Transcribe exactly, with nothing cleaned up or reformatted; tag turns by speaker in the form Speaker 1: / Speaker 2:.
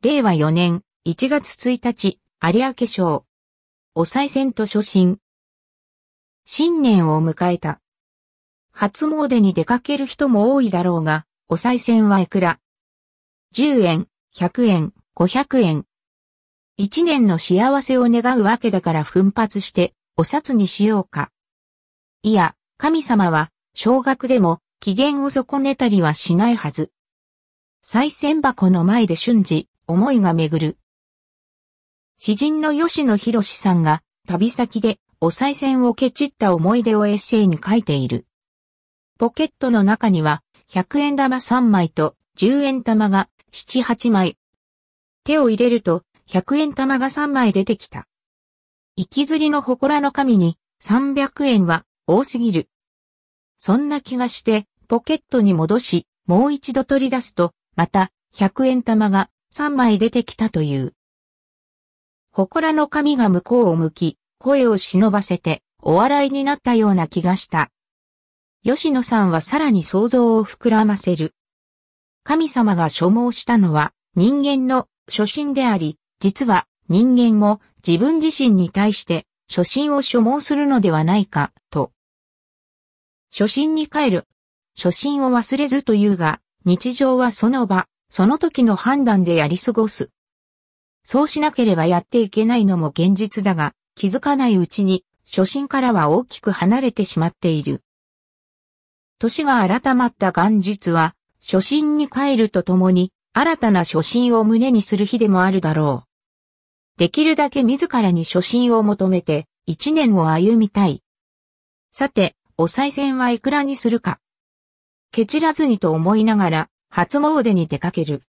Speaker 1: れいわよねんいちがつついたち、有明賞。お賽銭と初心。新年を迎えた。初詣に出かける人も多いだろうが、お賽銭はいくら？じゅうえん、ひゃくえん、ごひゃくえん。一年の幸せを願うわけだから奮発してお札にしようか。いや、神様は少額でも機嫌を損ねたりはしないはず。賽銭箱の前で瞬時、思いが巡る。詩人の吉野博さんが旅先でお賽銭をケチった思い出をエッセイに書いている。ポケットの中にはひゃくえん玉さんまいとじゅうえん玉がなな、はちまい。手を入れるとひゃくえん玉がさんまい出てきた。行きずりの祠の神にさんびゃくえんは多すぎる。そんな気がしてポケットに戻しもう一度取り出すとまたひゃくえん玉がさんまい出てきたという。祠の神が向こうを向き声を忍ばせてお笑いになったような気がした。吉野さんはさらに想像を膨らませる。神様が所望したのは人間の初心であり、実は人間も自分自身に対して初心を所望するのではないか、と。初心に帰る。初心を忘れずというが、日常はその場、その時の判断でやり過ごす。そうしなければやっていけないのも現実だが、気づかないうちに初心からは大きく離れてしまっている。年が改まった元日は、初心に帰るとともに、新たな初心を胸にする日でもあるだろう。できるだけ自らに初心を求めて、一年を歩みたい。さて、お賽銭はいくらにするか。ケチらずにと思いながら、初詣に出かける。